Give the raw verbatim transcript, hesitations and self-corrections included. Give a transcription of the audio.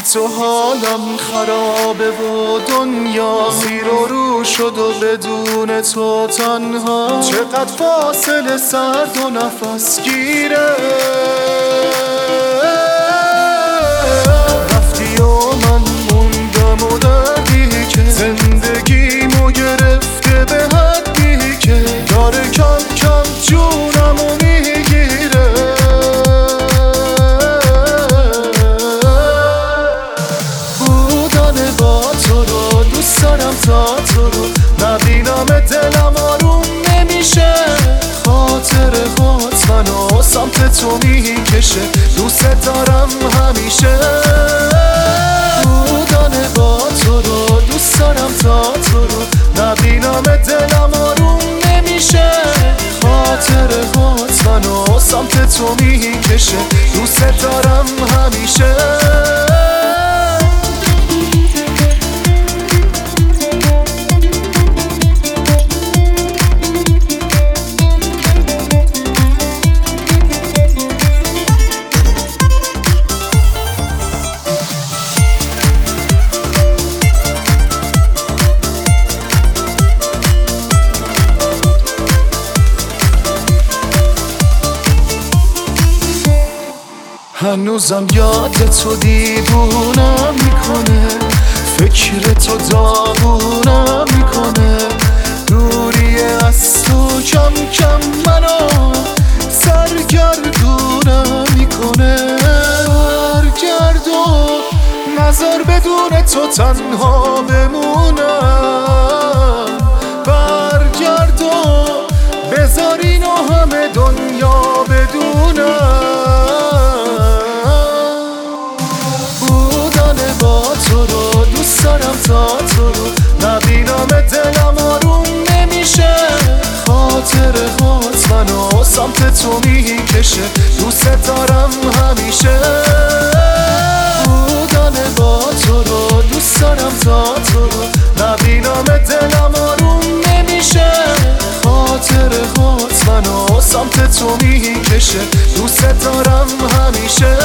تو حالم خرابه و دنیا زیر و رو شد و بدون تو تنها چقدر فاصله سرد و نفس گیره رفتی و من موندم و دردی که زندگیمو گرفته به حدی که داره کم کم جونمو میگیره بودن با تو رو دوست دارم تا تو رو نبینم دلم آروم نمیشه خاطر خود منو سمت تو میکشه دوست دارم همیشه بودن با تو رو دوست دارم تا تو رو نبینم دلم آروم نمیشه خاطر خود منو سمت تو میکشه دوست دارم همیشه هنوزم یاد تو دیوونم میکنه فکر تو داغونم میکنه دوری از تو کم کم منو سرگردونم میکنه برگرد و نظر بدون تو تنها بمونم برگرد و بذار اینو همه دنیا بدونم دارم تا تو رو نبینم دلم آروم نمیشه خاطر خود منو سمت تو میکشه دوست دارم همیشه بودن با تو رو دوست دارم تا تو رو نبینم دلم آروم نمیشه خاطر خود منو سمت تو میکشه دوست دارم همیشه